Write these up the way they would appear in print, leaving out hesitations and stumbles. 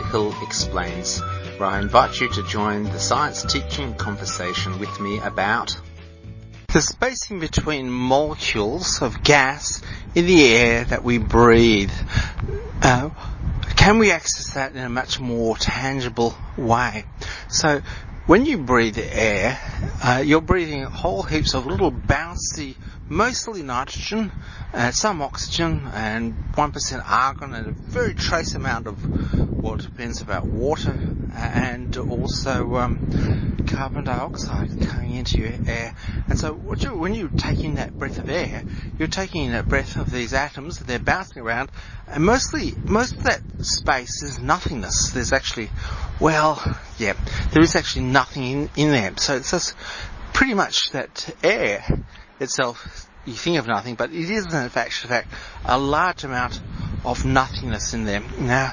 Michael Explains, where I invite you to join the science teaching conversation with me about the spacing between molecules of gas in the air that we breathe. Can we access that in a much more tangible way? So when you breathe air, you're breathing whole heaps of little bouncy, mostly nitrogen, some oxygen, and 1% argon, and a very trace amount of, well, it depends about water, and also carbon dioxide coming into your air. And so when you take in that breath of air, you're taking in a breath of these atoms, they're bouncing around, and most of that space is nothingness. There's actually, there is actually nothing in there. So it's just pretty much that air itself, you think of nothing, but it is in fact a large amount of nothingness in there. Now,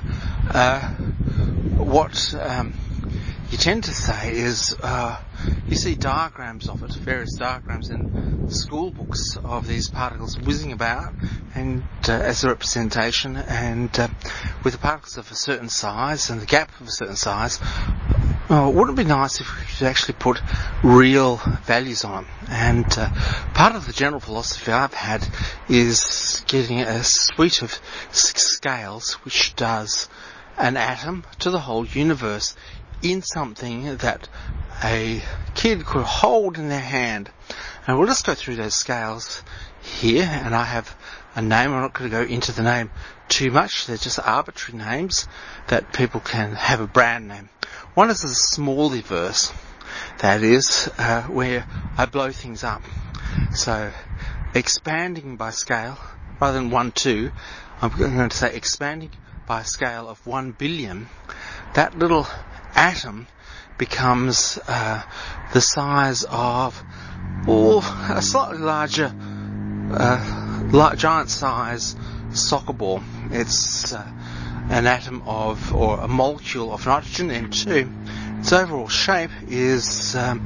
what you tend to say is, you see diagrams of it, various diagrams in school books of these particles whizzing about, and as a representation, and with the particles of a certain size and the gap of a certain size. Wouldn't it be nice if we could actually put real values on them? And part of the general philosophy I've had is getting a suite of 6 scales which does an atom to the whole universe in something that a kid could hold in their hand. And we'll just go through those scales here, and I have a name. I'm not going to go into the name too much. They're just arbitrary names that people can have a brand name. One is the smalliverse. That is where I blow things up. So expanding by scale, rather than 1, 2, I'm going to say expanding by a scale of 1 billion, that little atom becomes the size of a slightly larger, giant size soccer ball. It's an atom or a molecule of nitrogen, N2. Its overall shape is, I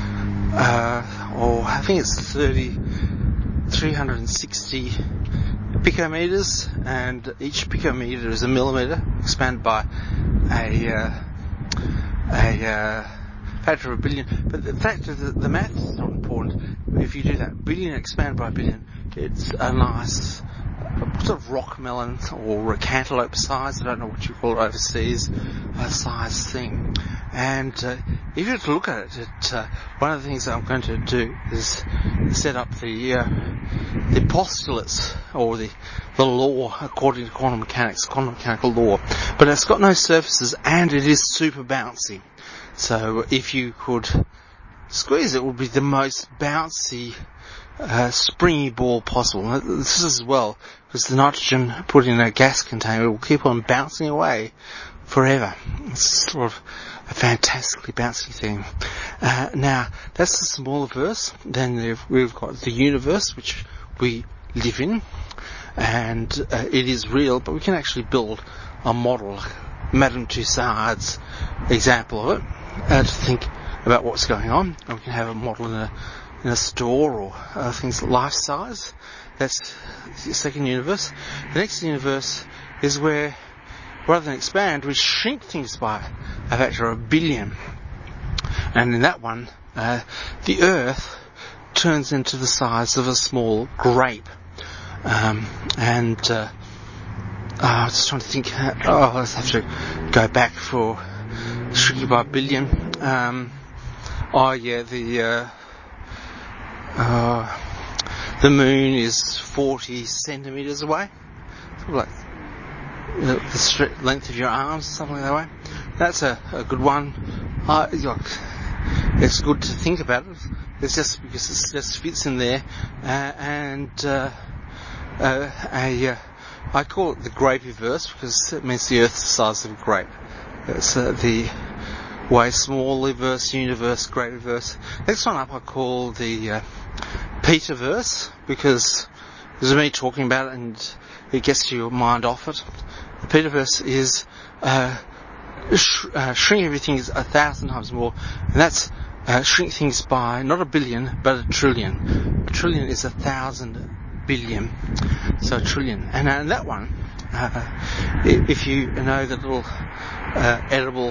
think it's 360 picometers, and each picometer is a millimeter, expanded by a factor of a billion. But the fact is that the math is not important. If you do that billion expanded by a billion, it's a nice sort of rock melon or a cantaloupe size, I don't know what you call it overseas, size thing. And if you were to look at it, one of the things that I'm going to do is set up the postulates, or the law according to quantum mechanical law. But it's got no surfaces, and it is super bouncy. So if you could squeeze it, would be the most bouncy springy ball possible. This is as well, because the nitrogen put in a gas container will keep on bouncing away forever. It's sort of a fantastically bouncy thing. Now, that's the smaller verse. Then we've got the universe, which we live in, and it is real, but we can actually build a model, Madame Tussauds example of it, to think about what's going on. And we can have a model in a store, or things life size. That's the second universe. The next universe is where, rather than expand, we shrink things by a factor of a billion. And in that one, the Earth turns into the size of a small grape. I was just trying to think, let's have to go back for shrinking by a billion. The moon is 40 centimeters away, like the length of your arms, something that way. That's a good one. It's good to think about it. It's just because it just fits in there, I call it the grapeiverse because it means the Earth's the size of a grape. It's the way smalliverse, universe, grapeiverse. Next one up I call the Peterverse, because there's me talking about it and it gets your mind off it. The Peterverse is shrink everything is 1,000 times more, and that's shrink things by not a billion but a trillion. A trillion is 1,000 billion, so a trillion. And that one, If you know the little edible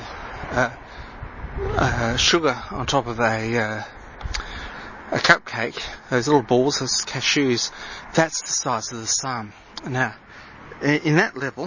sugar on top of a cupcake, those little balls, those cashews, that's the size of the sun. Now, in that level,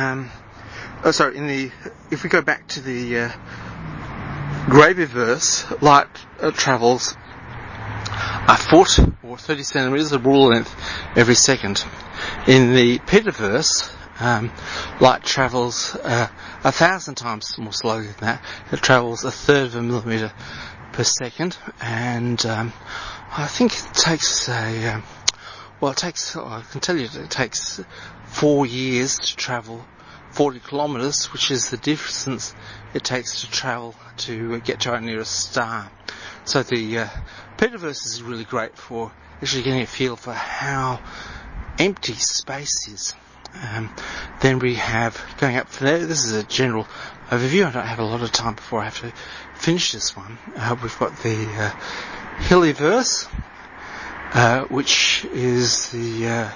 if we go back to the graviverse, light travels a foot or 30 centimeters of rule length every second. In the petaverse, light travels 1,000 times more slowly than that. It travels 1/3 of a millimeter per second, and I think it takes I can tell you that it takes 4 years to travel 40 kilometers, which is the distance it takes to travel to get to our nearest star. So the petaverse is really great for actually getting a feel for how empty space is. Then we have, going up from there, this is a general overview. I don't have a lot of time before I have to finish this one. We've got the Hillyverse, which is the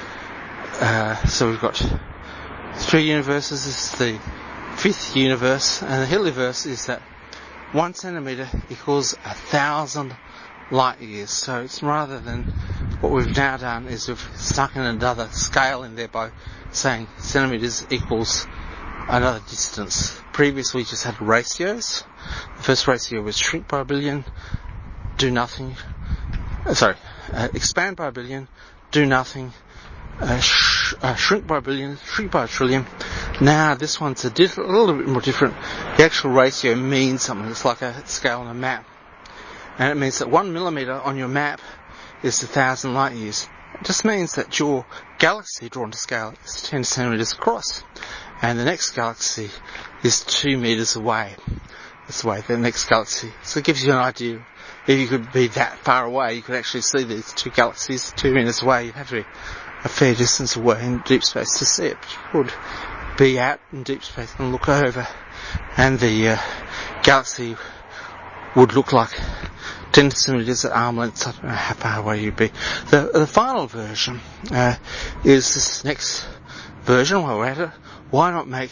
so we've got 3 universes. This is the 5th universe, and the Hillyverse is that 1 centimeter equals 1,000 light years. So it's, rather than what we've now done is we've stuck in another scale in there by saying centimeters equals another distance. Previously we just had ratios. The first ratio was shrink by a billion, do nothing. Expand by a billion, do nothing. Shrink by a billion, shrink by a trillion. Now this one's a little bit more different. The actual ratio means something. It's like a scale on a map, and it means that 1 millimeter on your map is 1,000 light years. It just means that your galaxy drawn to scale is 10 centimeters across, and the next galaxy is 2 meters away. That's the way the next galaxy. So it gives you an idea. If you could be that far away, you could actually see these 2 galaxies 2 meters away. You'd have to be a fair distance away in deep space to see it. But you would be out in deep space and look over, and the galaxy would look like 10 centimeters at arm length. I don't know how far away you'd be. The final version is this next version. While we're at it, why not make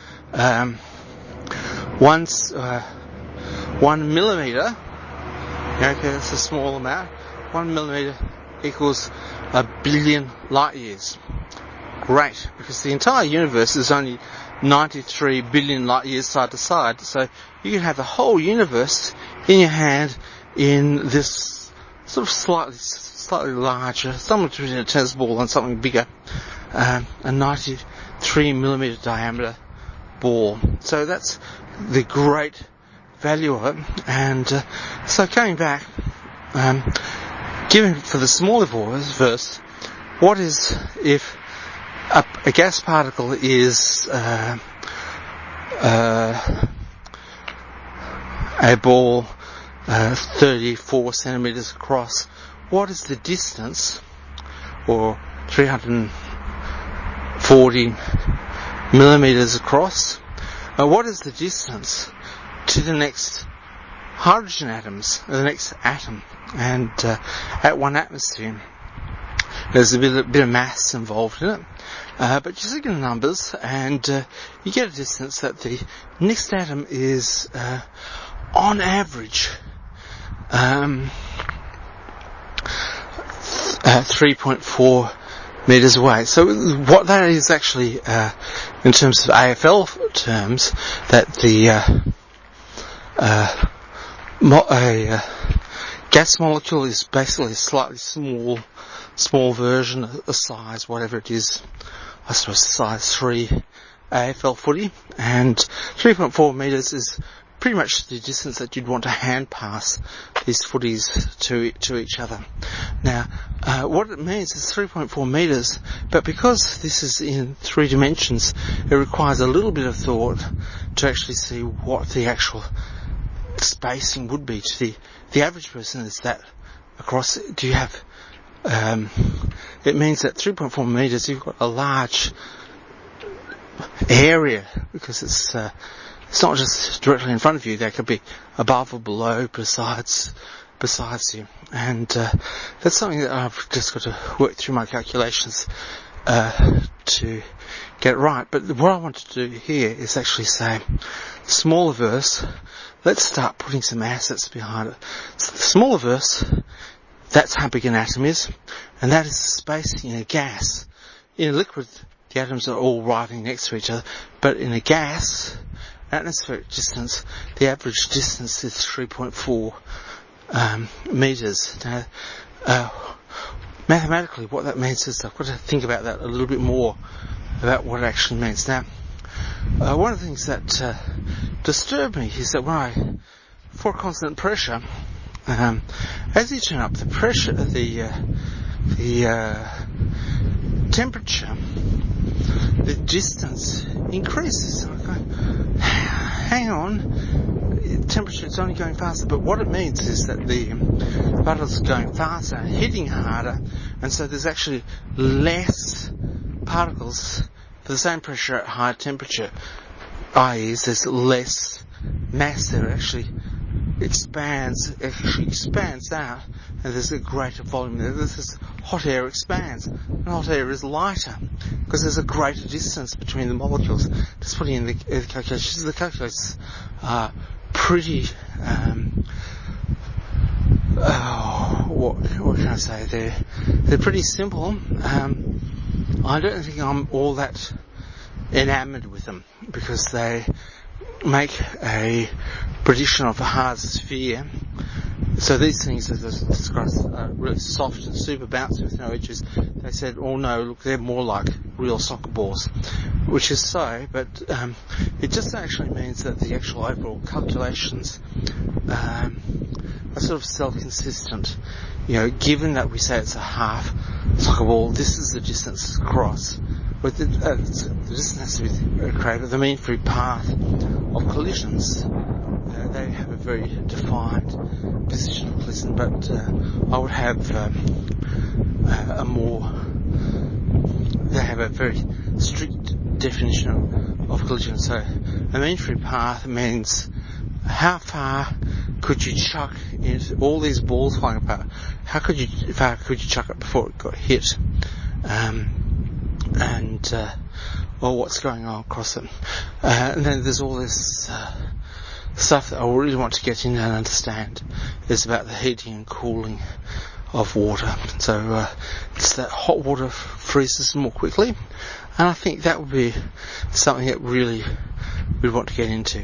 1 millimeter? Okay, that's a small amount. 1 millimeter equals 1 billion light years. Great, because the entire universe is only 93 billion light years side to side, so you can have the whole universe in your hand in this sort of slightly larger, somewhere between a tennis ball and something bigger, a 93 millimeter diameter ball. So that's the great value of it. And so coming back, given for the smaller verse, what is if a gas particle is a ball 34 centimeters across? What is the distance, or 340 millimeters across? What is the distance to the next hydrogen atoms, the next atom? And at 1 atmosphere, there's a bit of mass involved in it. But you stick in the numbers, and you get a distance that the next atom is, on average, 3.4 meters away. So what that is actually, in terms of AFL terms, that the gas molecule is basically a slightly small version, a size, whatever it is, I suppose size 3 AFL footy, and 3.4 meters is pretty much the distance that you'd want to hand pass these footies to each other. Now, what it means is 3.4 meters, but because this is in 3 dimensions, it requires a little bit of thought to actually see what the actual spacing would be to the average person. Is that across? Do you have? It means that 3.4 meters, you've got a large area, because it's not just directly in front of you. They could be above or below, besides you, and that's something that I've just got to work through my calculations to get it right. But what I want to do here is actually say, smaller verse, let's start putting some assets behind it. So the smaller verse, that's how big an atom is, and that is the space in a gas. In a liquid, the atoms are all riding next to each other, but in a gas, atmospheric distance, the average distance is 3.4 meters. Now, mathematically, what that means is I've got to think about that a little bit more, about what it actually means. Now, one of the things that disturb me is that for constant pressure, as you turn up the pressure, the temperature, the distance increases. So I'm going, hang on, temperature is only going faster, but what it means is that the particles are going faster, hitting harder, and so there's actually less particles for the same pressure at high temperature, i.e. there's less mass there. It actually expands out, and there's a greater volume there. This hot air expands, and hot air is lighter because there's a greater distance between the molecules. Just putting in the calculations. The calculations are pretty. What can I say? They're pretty simple. I don't think I'm all that enamored with them because they make a prediction of a hard sphere. So these things, as I described, are really soft and super bouncy with no edges. They said, oh no, look, they're more like real soccer balls, which is so, but it just actually means that the actual overall calculations are sort of self-consistent. Given that we say it's a half soccer ball, this is the distance across. But the distance has to be created. The mean free path of collisions, they have a very defined position of collision, but I would have they have a very strict definition of collision. So a mean free path means how far could you chuck all these balls flying apart? How far could you chuck it before it got hit? Or what's going on across them. And then there's all this stuff that I really want to get in and understand. It's about the heating and cooling of water. So it's that hot water freezes more quickly, and I think that would be something that really we'd want to get into.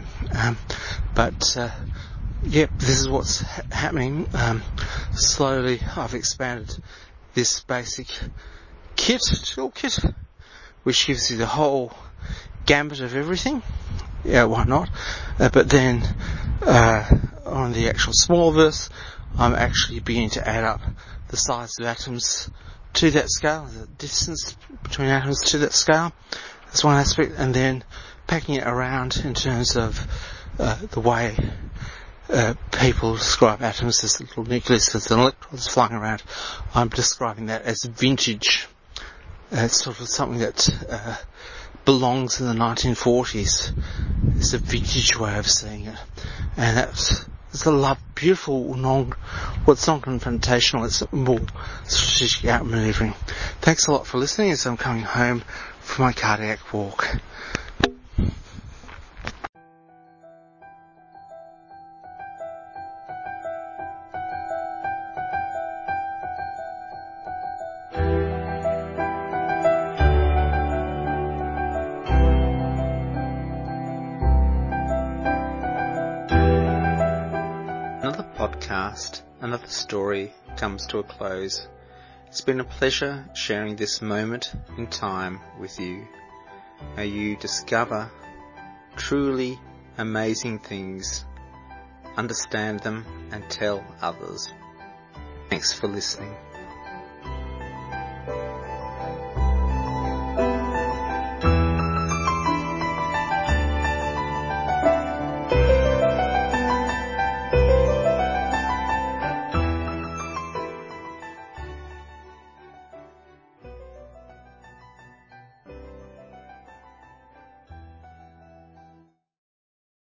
This is what's happening. Slowly I've expanded this basic toolkit, which gives you the whole gambit of everything. Yeah, why not? But then on the actual small verse, I'm actually beginning to add up the size of atoms to that scale, the distance between atoms to that scale. That's one aspect, and then packing it around in terms of the way people describe atoms as little nucleuses and electrons flying around. I'm describing that as vintage. It's sort of something that belongs in the 1940s. It's a vintage way of seeing it, and it's a beautiful it's non-confrontational, it's more strategic outmaneuvering. Thanks a lot for listening as I'm coming home from my cardiac walk. Another podcast, another story comes to a close. It's been a pleasure sharing this moment in time with you. May you discover truly amazing things, understand them, and tell others. Thanks for listening.